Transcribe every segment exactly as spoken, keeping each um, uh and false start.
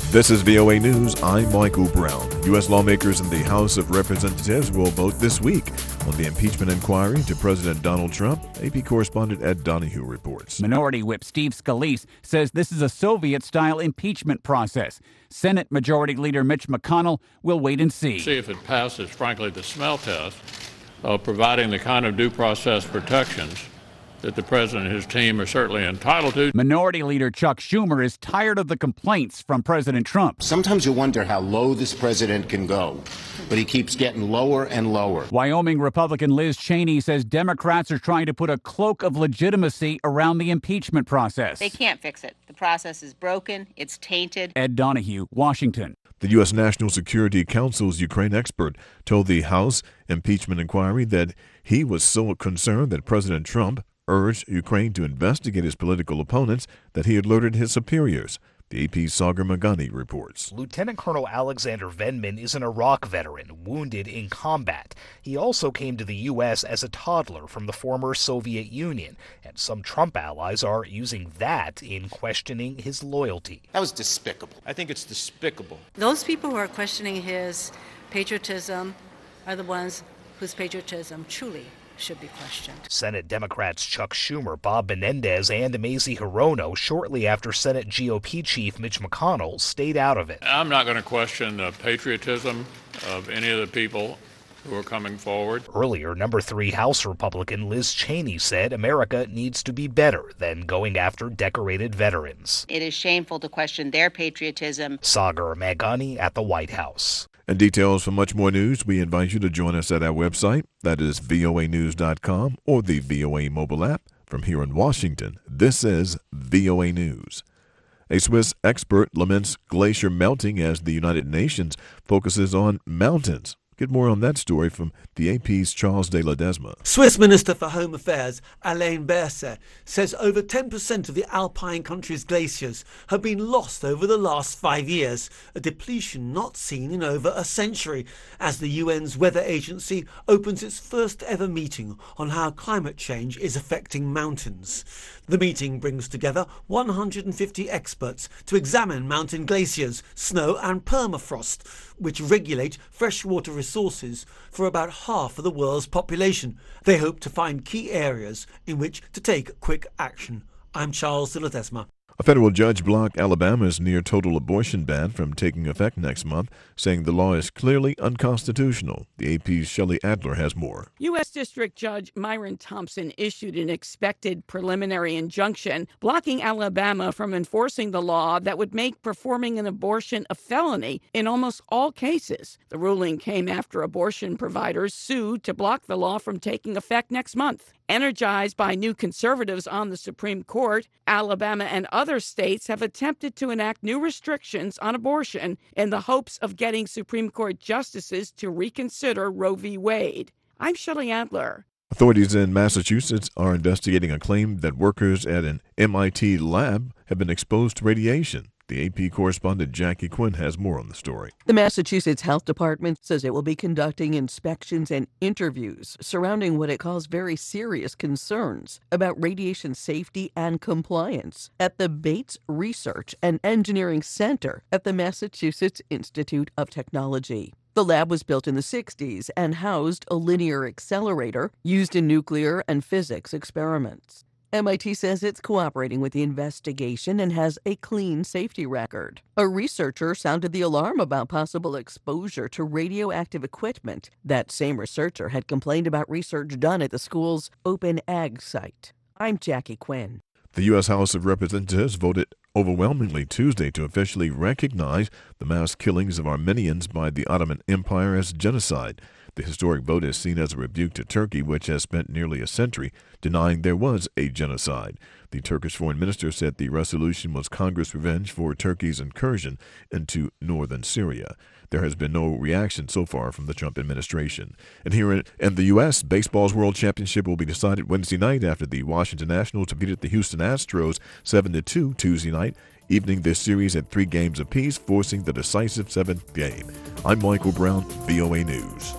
This is V O A News. I'm Michael Brown. U S lawmakers in the House of Representatives will vote this week on the impeachment inquiry into President Donald Trump. A P correspondent Ed Donahue reports. Minority Whip Steve Scalise says this is a Soviet-style impeachment process. Senate Majority Leader Mitch McConnell will wait and see. See if it passes, frankly, the smell test of providing the kind of due process protections that the president and his team are certainly entitled to. Minority Leader Chuck Schumer is tired of the complaints from President Trump. Sometimes you wonder how low this president can go, but he keeps getting lower and lower. Wyoming Republican Liz Cheney says Democrats are trying to put a cloak of legitimacy around the impeachment process. They can't fix it. The process is broken. It's tainted. Ed Donahue, Washington. The U S. National Security Council's Ukraine expert told the House impeachment inquiry that he was so concerned that President Trump urged Ukraine to investigate his political opponents that he alerted his superiors. The A P's Sagar Magani reports. Lieutenant Colonel Alexander Vindman is an Iraq veteran, wounded in combat. He also came to the U S as a toddler from the former Soviet Union, and some Trump allies are using that in questioning his loyalty. That was despicable. I think it's despicable. Those people who are questioning his patriotism are the ones whose patriotism truly should be questioned. Senate Democrats Chuck Schumer, Bob Menendez, and Mazie Hirono, shortly after Senate G O P Chief Mitch McConnell, stayed out of it. I'm not going to question the patriotism of any of the people who are coming forward. Earlier, number three House Republican Liz Cheney said America needs to be better than going after decorated veterans. It is shameful to question their patriotism. Sagar Magani at the White House. And details for much more news, we invite you to join us at our website. That is V O A news dot com or the V O A mobile app. From here in Washington, this is V O A News. A Swiss expert laments glacier melting as the United Nations focuses on mountains. Get more on that story from the A P's Charles de Ledesma. Swiss Minister for Home Affairs, Alain Berset, says over ten percent of the Alpine country's glaciers have been lost over the last five years, a depletion not seen in over a century, as the U N's weather agency opens its first ever meeting on how climate change is affecting mountains. The meeting brings together one hundred fifty experts to examine mountain glaciers, snow and permafrost, which regulate freshwater resources for about half of the world's population. They hope to find key areas in which to take quick action. I'm Charles de Ledesma. A federal judge blocked Alabama's near-total abortion ban from taking effect next month, saying the law is clearly unconstitutional. The A P's Shelley Adler has more. U S. District Judge Myron Thompson issued an expected preliminary injunction blocking Alabama from enforcing the law that would make performing an abortion a felony in almost all cases. The ruling came after abortion providers sued to block the law from taking effect next month. Energized by new conservatives on the Supreme Court, Alabama and other states have attempted to enact new restrictions on abortion in the hopes of getting Supreme Court justices to reconsider Roe v. Wade. I'm Shelley Adler. Authorities in Massachusetts are investigating a claim that workers at an M I T lab have been exposed to radiation. The A P correspondent Jackie Quinn has more on the story. The Massachusetts Health Department says it will be conducting inspections and interviews surrounding what it calls very serious concerns about radiation safety and compliance at the Bates Research and Engineering Center at the Massachusetts Institute of Technology. The lab was built in the sixties and housed a linear accelerator used in nuclear and physics experiments. M I T says it's cooperating with the investigation and has a clean safety record. A researcher sounded the alarm about possible exposure to radioactive equipment. That same researcher had complained about research done at the school's Open Ag site. I'm Jackie Quinn. The U S. House of Representatives voted overwhelmingly Tuesday to officially recognize the mass killings of Armenians by the Ottoman Empire as genocide. The historic vote is seen as a rebuke to Turkey, which has spent nearly a century denying there was a genocide. The Turkish foreign minister said the resolution was Congress' revenge for Turkey's incursion into northern Syria. There has been no reaction so far from the Trump administration. And here in, in the U S, baseball's World Championship will be decided Wednesday night after the Washington Nationals defeated the Houston Astros seven to two Tuesday night, evening this series at three games apiece, forcing the decisive seventh game. I'm Michael Brown, V O A News.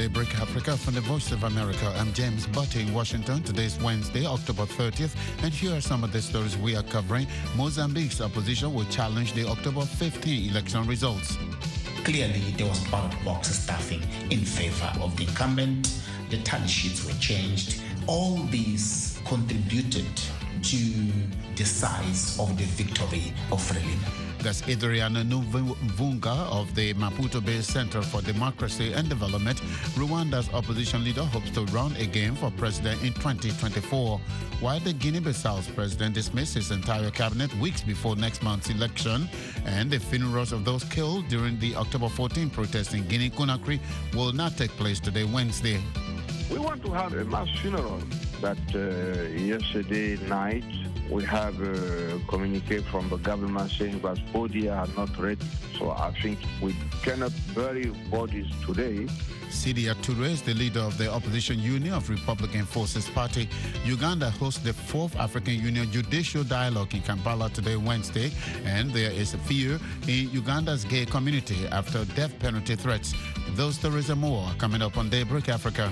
Daybreak Africa from the Voice of America. I'm James Butte in Washington. Today is Wednesday, October thirtieth, and here are some of the stories we are covering. Mozambique's opposition will challenge the October fifteenth election results. Clearly, there was ballot box stuffing in favor of the incumbent. The tally sheets were changed. All these contributed to the size of the victory of Frelimo. That's Adriana Nuvunga of the Maputo-based Center for Democracy and Development. Rwanda's opposition leader hopes to run again for president in twenty twenty-four, while the Guinea-Bissau's president dismissed his entire cabinet weeks before next month's election. And the funerals of those killed during the October fourteenth protest in Guinea-Conakry will not take place today, Wednesday. We want to have a mass funeral, but uh, yesterday night we have a communique from the government saying that bodies are not ready. So I think we cannot bury bodies today. Sidia Toure is the leader of the opposition union of Republican Forces Party. Uganda hosts the fourth African Union Judicial Dialogue in Kampala today, Wednesday, and there is fear in Uganda's gay community after death penalty threats. Those stories and more coming up on Daybreak Africa.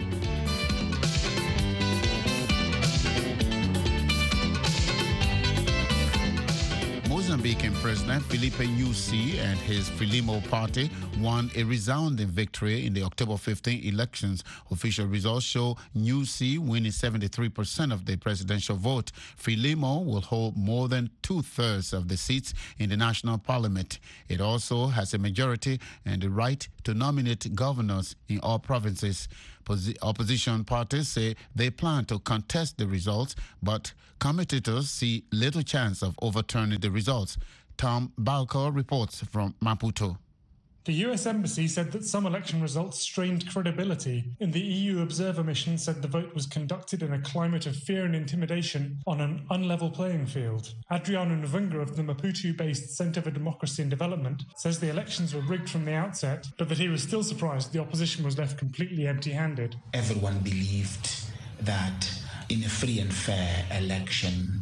Mozambican President Filipe Nyusi and his Frelimo party won a resounding victory in the October fifteenth elections. Official results show Nyusi winning seventy-three percent of the presidential vote. Frelimo will hold more than two-thirds of the seats in the national parliament. It also has a majority and the right to nominate governors in all provinces. Opposition parties say they plan to contest the results, but commentators see little chance of overturning the results. Tom Balco reports from Maputo. The U S Embassy said that some election results strained credibility, and the E U observer mission said the vote was conducted in a climate of fear and intimidation on an unlevel playing field. Adriano Nvunga of the Maputo-based Center for Democracy and Development says the elections were rigged from the outset, but that he was still surprised the opposition was left completely empty-handed. Everyone believed that in a free and fair election,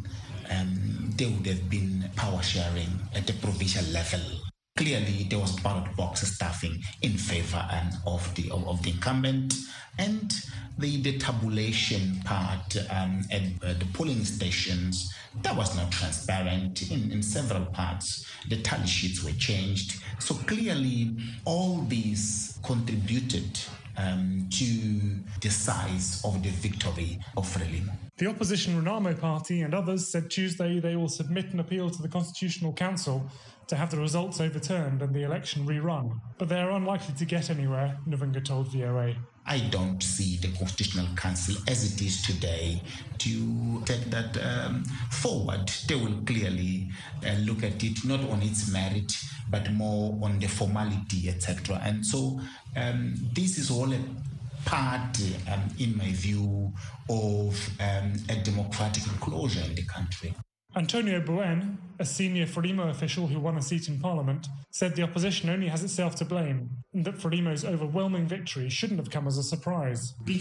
um, there would have been power sharing at the provincial level. Clearly, there was ballot box stuffing in favor um, of the of, of the incumbent, and the, the tabulation part um, at uh, the polling stations, that was not transparent in, in several parts. The tally sheets were changed. So clearly, all these contributed um, to the size of the victory of Frelimo. The opposition Renamo Party and others said Tuesday they will submit an appeal to the Constitutional Council to have the results overturned and the election rerun. But they are unlikely to get anywhere, Nvunga told V O A. I don't see the Constitutional Council as it is today to take that um, forward. They will clearly uh, look at it not on its merit, but more on the formality, et cetera. And so um, this is all a part, um, in my view, of um, a democratic enclosure in the country. Antonio Buen, a senior Frelimo official who won a seat in Parliament, said the opposition only has itself to blame and that Frelimo's overwhelming victory shouldn't have come as a surprise. The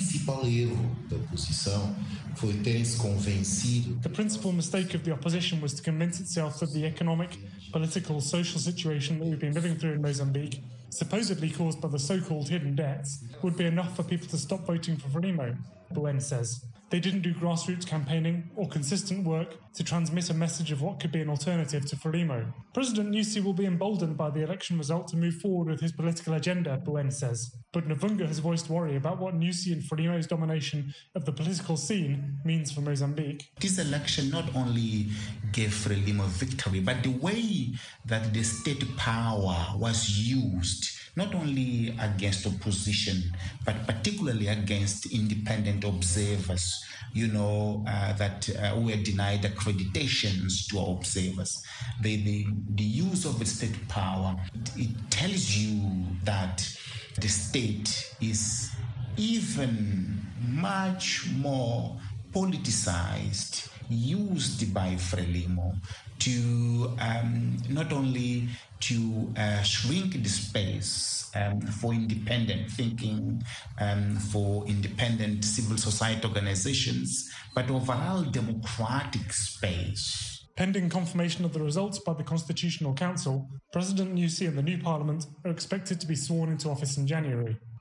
principal mistake of the opposition was to convince itself that the economic, political, social situation that we've been living through in Mozambique, supposedly caused by the so-called hidden debts, would be enough for people to stop voting for Frelimo, Buen says. They didn't do grassroots campaigning or consistent work to transmit a message of what could be an alternative to Frelimo. President Nyusi will be emboldened by the election result to move forward with his political agenda, Buen says. But Nvunga has voiced worry about what Nyusi and Frelimo's domination of the political scene means for Mozambique. This election not only gave Frelimo victory, but the way that the state power was used, not only against opposition, but particularly against independent observers, you know, uh, that uh, were denied accreditations to our observers. The, the, the use of the state power, it tells you that the state is even much more politicized, used by Frelimo to um, not only to uh, shrink the space um, for independent thinking, um, for independent civil society organizations, but overall democratic space. Pending confirmation of the results by the Constitutional Council, President Nyusi and the new parliament are expected to be sworn into office in January.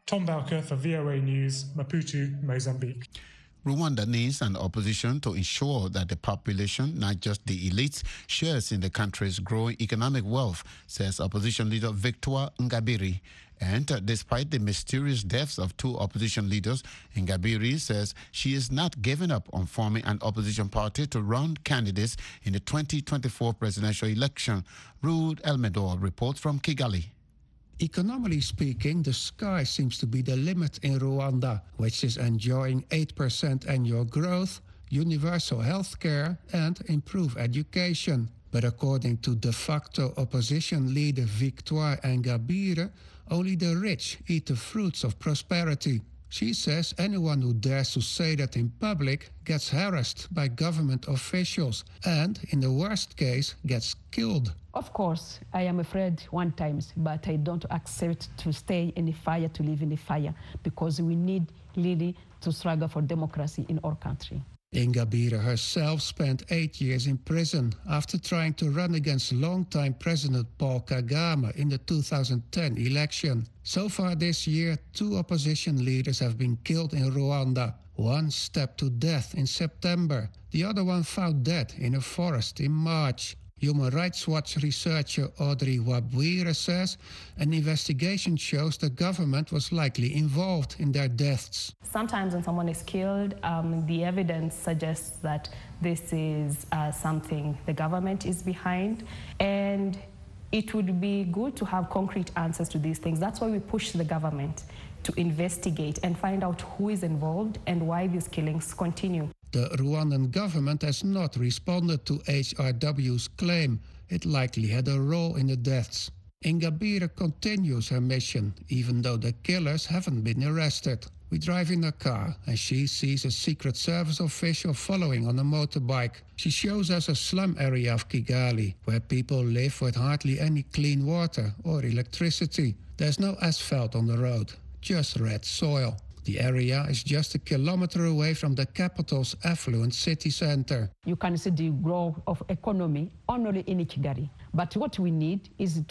Tom Bowker for V O A News, Maputo, Mozambique. Rwanda needs an opposition to ensure that the population, not just the elites, shares in the country's growing economic wealth, says opposition leader Victoire Ingabire. And uh, despite the mysterious deaths of two opposition leaders, Ingabire says she is not giving up on forming an opposition party to run candidates in the twenty twenty-four presidential election. Ruud Elmedor reports from Kigali. Economically speaking, the sky seems to be the limit in Rwanda, which is enjoying eight percent annual growth, universal health care, and improved education. But according to de facto opposition leader Victoire Ingabire, only the rich eat the fruits of prosperity. She says anyone who dares to say that in public gets harassed by government officials and, in the worst case, gets killed. Of course, I am afraid one times, but I don't accept to stay in the fire, to live in the fire, because we need really to struggle for democracy in our country. Ingabire herself spent eight years in prison after trying to run against longtime President Paul Kagame in the two thousand ten election. So far this year, two opposition leaders have been killed in Rwanda. One stabbed to death in September, the other one found dead in a forest in March. Human Rights Watch researcher Audrey Wabwire says an investigation shows the government was likely involved in their deaths. Sometimes when someone is killed, um, the evidence suggests that this is uh, something the government is behind, and it would be good to have concrete answers to these things. That's why we push the government to investigate and find out who is involved and why these killings continue. The Rwandan government has not responded to H R W's claim it likely had a role in the deaths. Ingabire continues her mission, even though the killers haven't been arrested. We drive in a car, and she sees a Secret Service official following on a motorbike. She shows us a slum area of Kigali, where people live with hardly any clean water or electricity. There's no asphalt on the road, just red soil. The area is just a kilometer away from the capital's affluent city center. You can see the growth of economy only in Kigali. But what we need is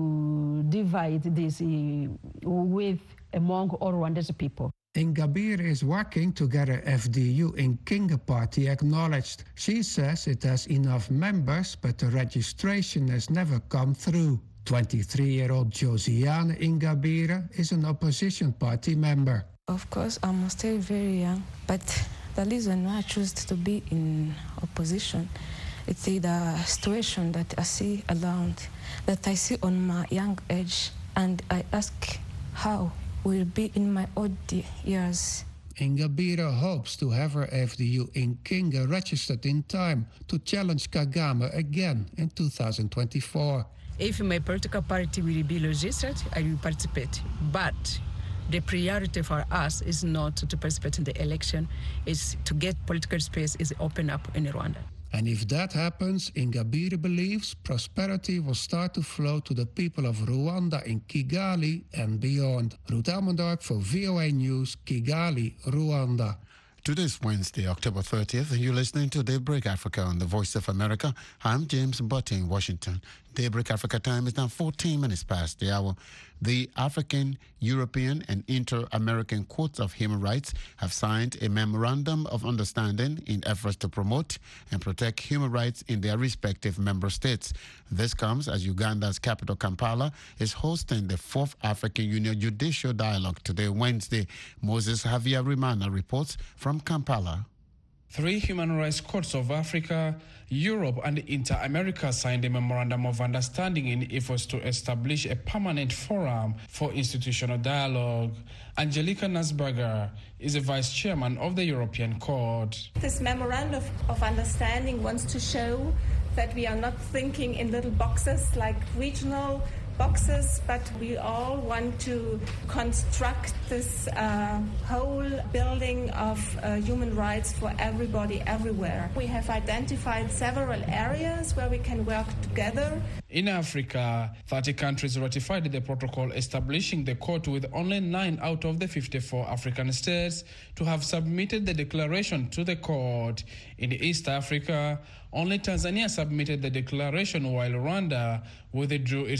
to divide this uh, with among all Rwanda's people. Ingabire is working to get her F D U in Kinga party acknowledged. She says it has enough members, but the registration has never come through. twenty-three-year-old Josiane Ingabire is an opposition party member. Of course, I'm still very young, but the reason why I choose to be in opposition, it's the situation that I see around, that I see on my young age, and I ask how will be in my old years. Ingabire hopes to have her F D U in Kinga registered in time to challenge Kagame again in two thousand twenty-four. If my political party will be registered, I will participate. But the priority for us is not to participate in the election, it's to get political space is open up in Rwanda. And if that happens, Ingabire believes prosperity will start to flow to the people of Rwanda in Kigali and beyond. Ruud Elmendorp for V O A News, Kigali, Rwanda. Today is Wednesday, October thirtieth, and you're listening to Daybreak Africa on the Voice of America. I'm James Butte in Washington. Daybreak Africa time is now fourteen minutes past the hour. The African, European, and Inter-American Courts of Human Rights have signed a memorandum of understanding in efforts to promote and protect human rights in their respective member states. This comes as Uganda's capital, Kampala, is hosting the fourth African Union Judicial Dialogue today, Wednesday. Moses Javier Rimana reports from Kampala. Three human rights courts of Africa, Europe, and Inter-America signed a memorandum of understanding in efforts to establish a permanent forum for institutional dialogue. Angelika Nasberger is the vice chairman of the European Court. This memorandum of understanding wants to show that we are not thinking in little boxes like regional boxes, but we all want to construct this uh, whole building of uh, human rights for everybody everywhere. We have identified several areas where we can work together. In Africa, thirty countries ratified the protocol establishing the court, with only nine out of the fifty-four African states to have submitted the declaration to the court. In East Africa, only Tanzania submitted the declaration, while Rwanda withdrew its declaration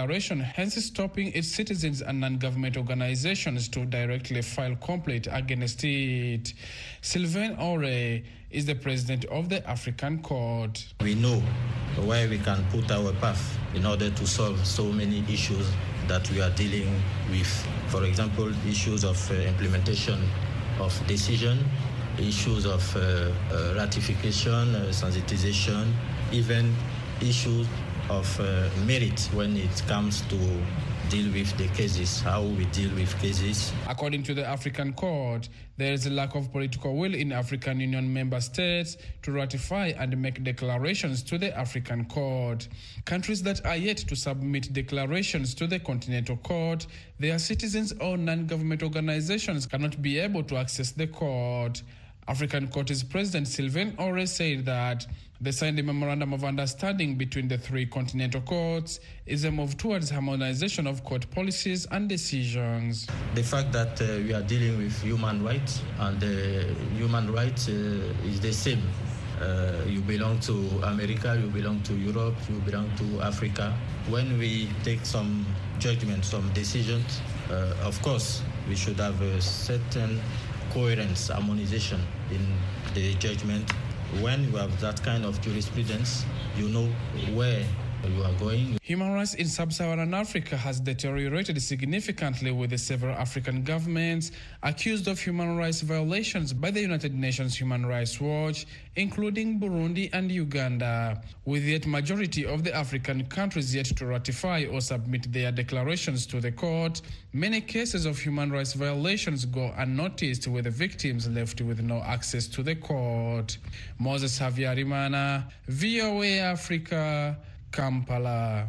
declaration, hence stopping its citizens and non-government organizations to directly file complaint against it. Sylvain Ore is the president of the African Court. We know where we can put our path in order to solve so many issues that we are dealing with. For example, issues of uh, implementation of decision, issues of uh, uh, ratification, uh, sensitization, even issues of uh, merit when it comes to deal with the cases, how we deal with cases. According to the African Court, there is a lack of political will in African Union member states to ratify and make declarations to the African Court. Countries that are yet to submit declarations to the Continental Court, their citizens or non-government organizations cannot be able to access the court. African Court's President Sylvain Ore said that they signed a memorandum of understanding between the three continental courts is a move towards harmonization of court policies and decisions. The fact that uh, we are dealing with human rights, and uh, human rights uh, is the same. Uh, you belong to America, you belong to Europe, you belong to Africa. When we take some judgment, some decisions, uh, of course, we should have a certain coherence, harmonization in the judgment. When you have that kind of jurisprudence, you know where you are going. Human rights in sub-Saharan Africa has deteriorated significantly, with the several African governments accused of human rights violations by the United Nations Human Rights Watch, including Burundi and Uganda. With yet majority of the African countries yet to ratify or submit their declarations to the court, many cases of human rights violations go unnoticed, with the victims left with no access to the court. Moses Havyarimana, V O A Africa, Kampala.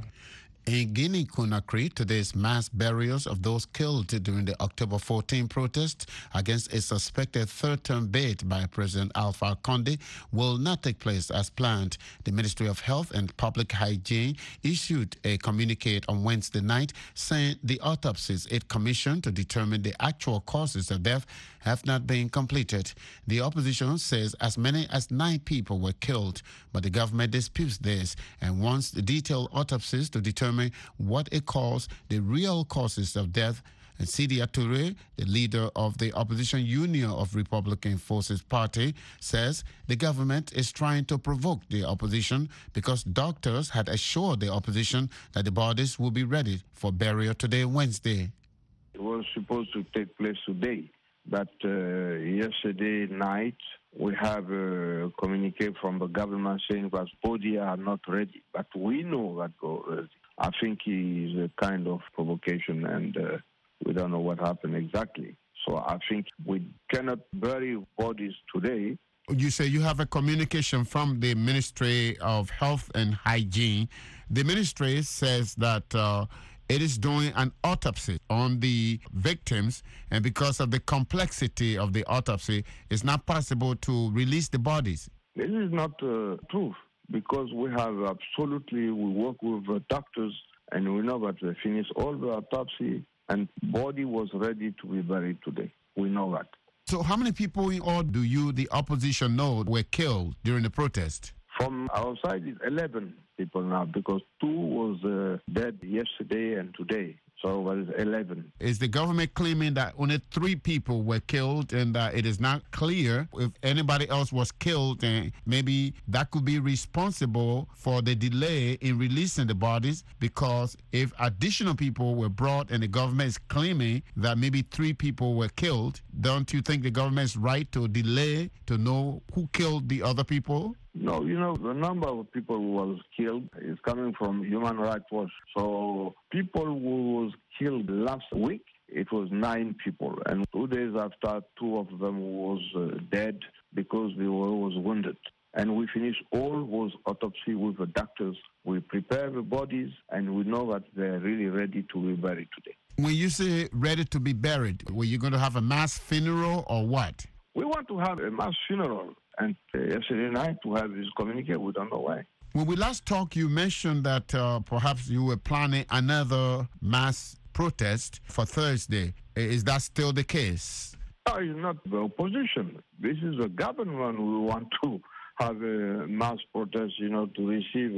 In Guinea-Conakry, today's mass burials of those killed during the October fourteenth protest against a suspected third-term bid by President Alpha Condé will not take place as planned. The Ministry of Health and Public Hygiene issued a communique on Wednesday night saying the autopsies it commissioned to determine the actual causes of death have not been completed. The opposition says as many as nine people were killed, but the government disputes this and wants the detailed autopsies to determine what it calls the real causes of death. And Sidi Touré, the leader of the opposition Union of Republican Forces Party, says the government is trying to provoke the opposition because doctors had assured the opposition that the bodies will be ready for burial today, Wednesday. It was supposed to take place today, but uh, yesterday night we have a communique from the government saying that bodies are not ready, but we know that go ready. I think it is a kind of provocation, and uh, we don't know what happened exactly. So I think we cannot bury bodies today. You say you have a communication from the Ministry of Health and Hygiene. The ministry says that uh, it is doing an autopsy on the victims, and because of the complexity of the autopsy, it's not possible to release the bodies. This is not uh, true, because we have absolutely, we work with uh, doctors, and we know that they finished all the autopsy, and body was ready to be buried today. We know that. So how many people in all do you, the opposition, know were killed during the protest? From our side, it's eleven people now, because two was uh, dead yesterday and today. So that is eleven. Is the government claiming that only three people were killed, and that it is not clear if anybody else was killed, and maybe that could be responsible for the delay in releasing the bodies? Because if additional people were brought and the government is claiming that maybe three people were killed, don't you think the government is right to delay to know who killed the other people? No, you know, the number of people who was killed is coming from Human Rights Watch. So people who was killed last week, it was nine people. And two days after, two of them was uh, dead because they were was wounded. And we finished all was autopsy with the doctors. We prepare the bodies, and we know that they're really ready to be buried today. When you say ready to be buried, were you going to have a mass funeral or what? We want to have a mass funeral. And uh, yesterday night we have this communique. We don't know why. When we last talked, you mentioned that uh, perhaps you were planning another mass protest for Thursday. Is that still the case? No, it's not the opposition. This is the government. We want to have a mass protest, you know, to receive uh,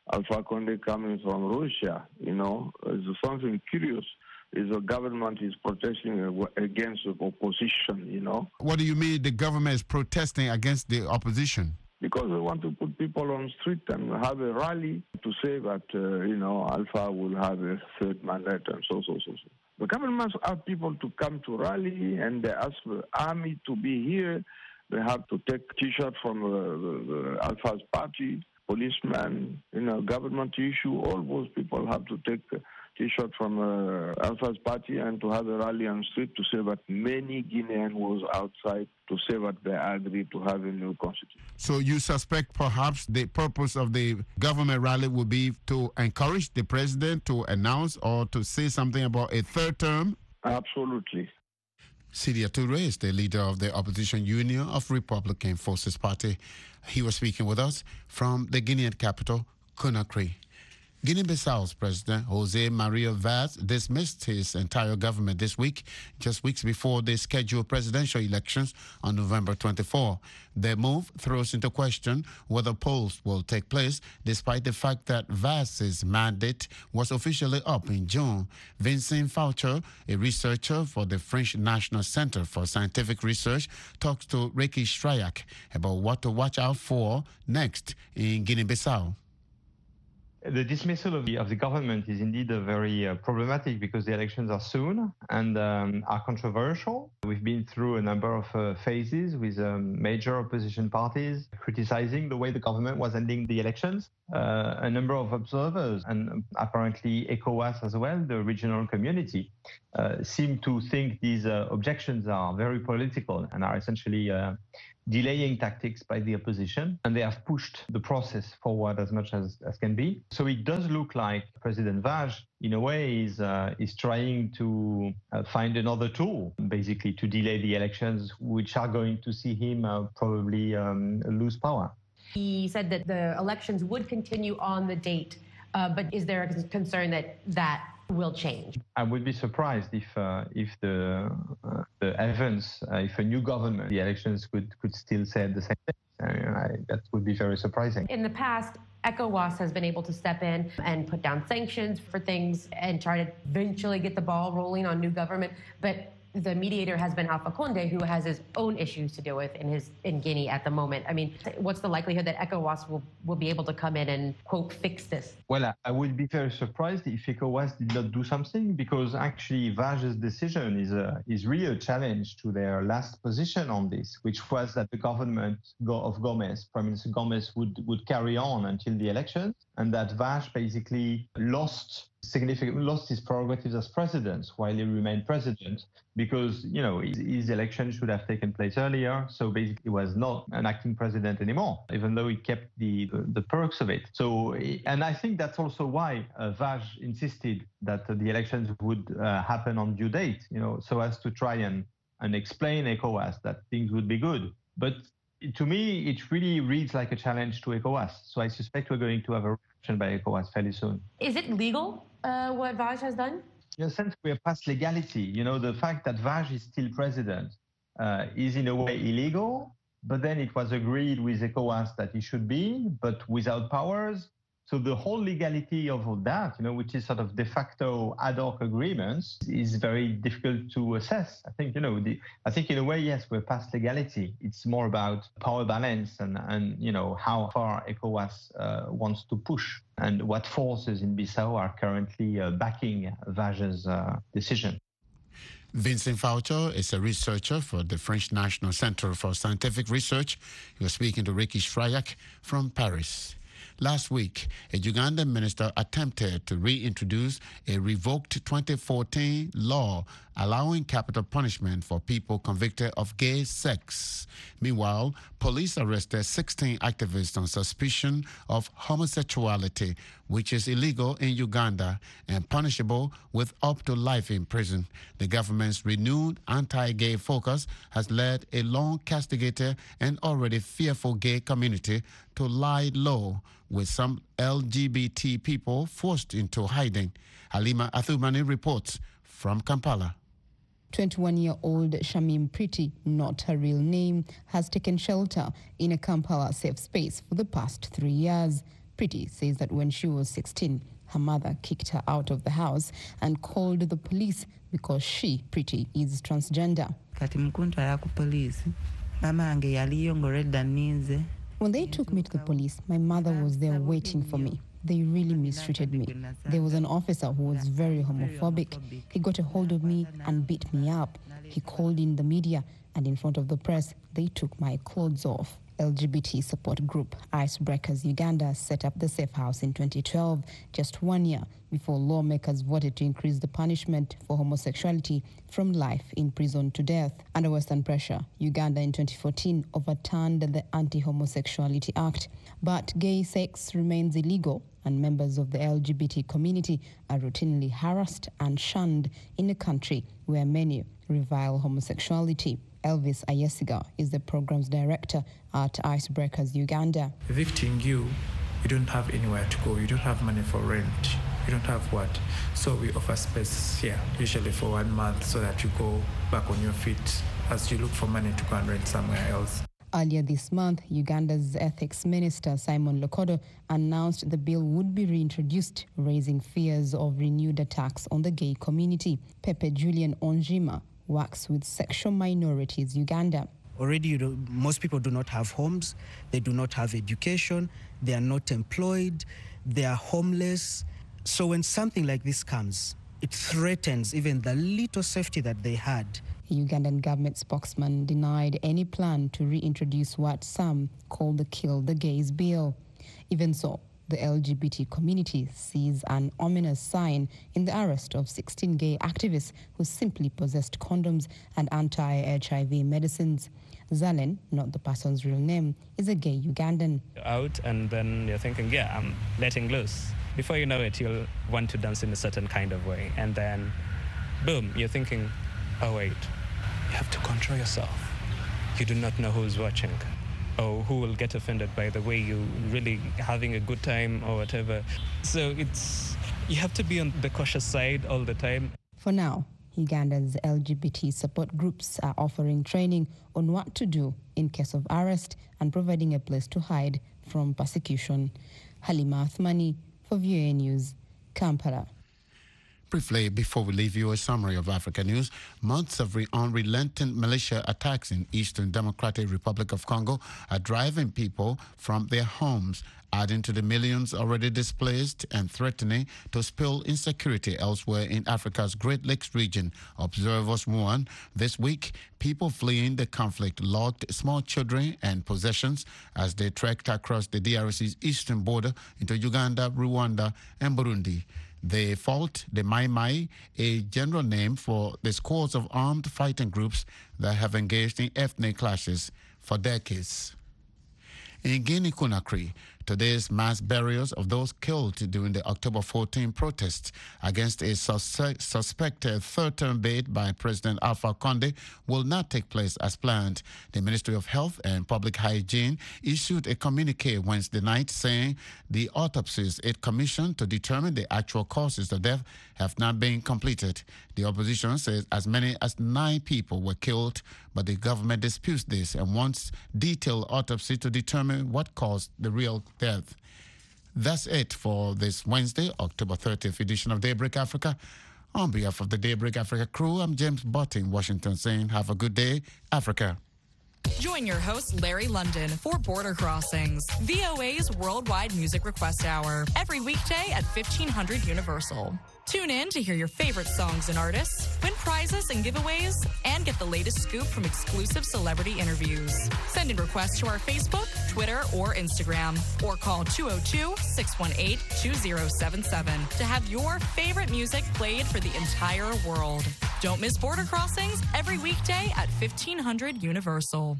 Alpha Conde coming from Russia, you know, is something curious. Is the government is protesting against the opposition, you know. What do you mean the government is protesting against the opposition? Because they want to put people on the street and have a rally to say that, uh, you know, Alpha will have a third mandate and so, so, so, so. The government asks people to come to rally and they ask the army to be here. They have to take T-shirts from uh, the, the Alpha's party, policemen, you know, government issue. All those people have to take a T-shirt from uh, Alpha's party and to have a rally on the street to say that many Guineans was outside to say that they agree to have a new constitution. So you suspect perhaps the purpose of the government rally would be to encourage the president to announce or to say something about a third term? Absolutely. Sidia Toure is the leader of the opposition Union of Republican Forces Party. He was speaking with us from the Guinean capital, Conakry. Guinea-Bissau's President Jose Maria Vaz dismissed his entire government this week, just weeks before the scheduled presidential elections on November twenty-fourth. Their move throws into question whether polls will take place, despite the fact that Vaz's mandate was officially up in June. Vincent Faucher, a researcher for the French National Center for Scientific Research, talks to Ricky Strayak about what to watch out for next in Guinea-Bissau. The dismissal of the, of the government is indeed a very uh, problematic because the elections are soon and um, are controversial. We've been through a number of uh, phases with um, major opposition parties criticizing the way the government was ending the elections. Uh, a number of observers and apparently ECOWAS as well, the regional community, uh, seem to think these uh, objections are very political and are essentially uh, delaying tactics by the opposition, and they have pushed the process forward as much as, as can be. So it does look like President Vaz, in a way, is uh, is trying to uh, find another tool, basically, to delay the elections, which are going to see him uh, probably um, lose power. He said that the elections would continue on the date, uh, but is there a concern that that will change? I would be surprised if uh, if the uh, the events, uh, if a new government, the elections could could still say the same thing. I mean, I, that would be very surprising. In the past, ECOWAS has been able to step in and put down sanctions for things and try to eventually get the ball rolling on new government, but the mediator has been Alpha Conde, who has his own issues to deal with in his in Guinea at the moment. I mean, what's the likelihood that ECOWAS will, will be able to come in and, quote, fix this? Well, I would be very surprised if ECOWAS did not do something, because actually Vaz's decision is a, is really a challenge to their last position on this, which was that the government of Gomez, Prime Minister Gomez, would, would carry on until the elections, and that Vaz basically lost significantly lost his prerogatives as president while he remained president, because, you know, his, his election should have taken place earlier. So basically he was not an acting president anymore, even though he kept the, the, the perks of it. So, and I think that's also why uh, Vaz insisted that uh, the elections would uh, happen on due date, you know, so as to try and, and explain ECOWAS that things would be good. But to me, it really reads like a challenge to ECOWAS. So I suspect we're going to have a reaction by ECOWAS fairly soon. Is it legal, uh, what Vaz has done? In a sense, we are past legality. You know, the fact that Vaz is still president uh, is in a way illegal, but then it was agreed with ECOWAS that he should be, but without powers. So the whole legality of all that, you know, which is sort of de facto ad hoc agreements, is very difficult to assess. I think, you know, the, I think in a way, yes, we're past legality. It's more about power balance and, and you know, how far ECOWAS uh, wants to push and what forces in Bissau are currently uh, backing Vaz's uh, decision. Vincent Faucher is a researcher for the French National Center for Scientific Research. He was speaking to Ricky Strayak from Paris. Last week, a Ugandan minister attempted to reintroduce a revoked twenty fourteen law allowing capital punishment for people convicted of gay sex. Meanwhile, police arrested sixteen activists on suspicion of homosexuality, which is illegal in Uganda and punishable with up to life in prison. The government's renewed anti-gay focus has led a long-castigated and already fearful gay community to lie low, with some L G B T people forced into hiding. Halima Athumani reports from Kampala. twenty-one-year-old Shamim Priti, not her real name, has taken shelter in a Kampala safe space for the past three years. Pretty says that when she was sixteen, her mother kicked her out of the house and called the police because she, Pretty, is transgender. When they took me to the police, my mother was there waiting for me. They really mistreated me. There was an officer who was very homophobic. He got a hold of me and beat me up. He called in the media, and in front of the press, they took my clothes off. L G B T support group Icebreakers Uganda set up the Safe House in twenty twelve, just one year before lawmakers voted to increase the punishment for homosexuality from life in prison to death. Under Western pressure, Uganda in twenty fourteen overturned the Anti-Homosexuality Act, but gay sex remains illegal, and members of the L G B T community are routinely harassed and shunned in a country where many revile homosexuality. Elvis Ayesiga is the program's director at Icebreakers Uganda. Evicting you, you don't have anywhere to go. You don't have money for rent. You don't have what? So we offer space here, usually for one month, so that you go back on your feet as you look for money to go and rent somewhere else. Earlier this month, Uganda's ethics minister, Simon Lokodo, announced the bill would be reintroduced, raising fears of renewed attacks on the gay community. Pepe Julian Onjima works with Sexual Minorities Uganda. Already, you know, most people do not have homes, they do not have education, they are not employed, they are homeless. So when something like this comes, it threatens even the little safety that they had. A Ugandan government spokesman denied any plan to reintroduce what some call the Kill the Gays bill. Even so, the L G B T community sees an ominous sign in the arrest of sixteen gay activists who simply possessed condoms and anti-H I V medicines. Zalen, not the person's real name, is a gay Ugandan. Out and then you're thinking, yeah, I'm letting loose. Before you know it, you'll want to dance in a certain kind of way. And then, boom, you're thinking, oh wait, you have to control yourself. You do not know who's watching, or who will get offended by the way you really having a good time or whatever. So it's, you have to be on the cautious side all the time. For now, Uganda's L G B T support groups are offering training on what to do in case of arrest and providing a place to hide from persecution. Halima Athmani for V O A News, Kampala. Briefly, before we leave you, a summary of Africa news. Months of re- unrelenting militia attacks in Eastern Democratic Republic of Congo are driving people from their homes, adding to the millions already displaced and threatening to spill insecurity elsewhere in Africa's Great Lakes region. Observers warn this week people fleeing the conflict logged small children and possessions as they trekked across the D R C's eastern border into Uganda, Rwanda, and Burundi. They fault the Mai Mai, a general name for the scores of armed fighting groups that have engaged in ethnic clashes for decades. In Guinea-Conakry, today's mass burials of those killed during the October fourteenth protests against a sus- suspected third-term bid by President Alpha Condé will not take place as planned. The Ministry of Health and Public Hygiene issued a communique Wednesday night saying the autopsies it commissioned to determine the actual causes of death have not been completed. The opposition says as many as nine people were killed, but the government disputes this and wants detailed autopsy to determine what caused the real death. That's it for this Wednesday, October thirtieth edition of Daybreak Africa. On behalf of the Daybreak Africa crew, I'm James Butt in Washington saying have a good day, Africa. Join your host, Larry London, for Border Crossings, V O A's worldwide music request hour, every weekday at fifteen hundred Universal. Tune in to hear your favorite songs and artists, win prizes and giveaways, and get the latest scoop from exclusive celebrity interviews. Send in requests to our Facebook, Twitter, or Instagram, or call two oh two, six one eight, two oh seven seven to have your favorite music played for the entire world. Don't miss Border Crossings every weekday at fifteen hundred Universal.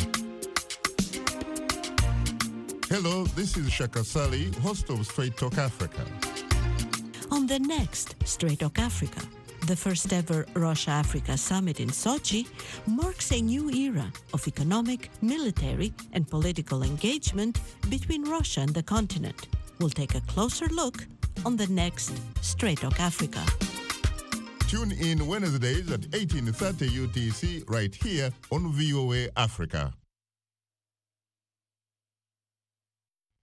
Hello, this is Shaka Sali, host of Straight Talk Africa. On the next Straight Talk Africa, the first ever Russia-Africa summit in Sochi marks a new era of economic, military, and political engagement between Russia and the continent. We'll take a closer look on the next Straight Talk Africa. Tune in Wednesdays at eighteen thirty U T C right here on V O A Africa.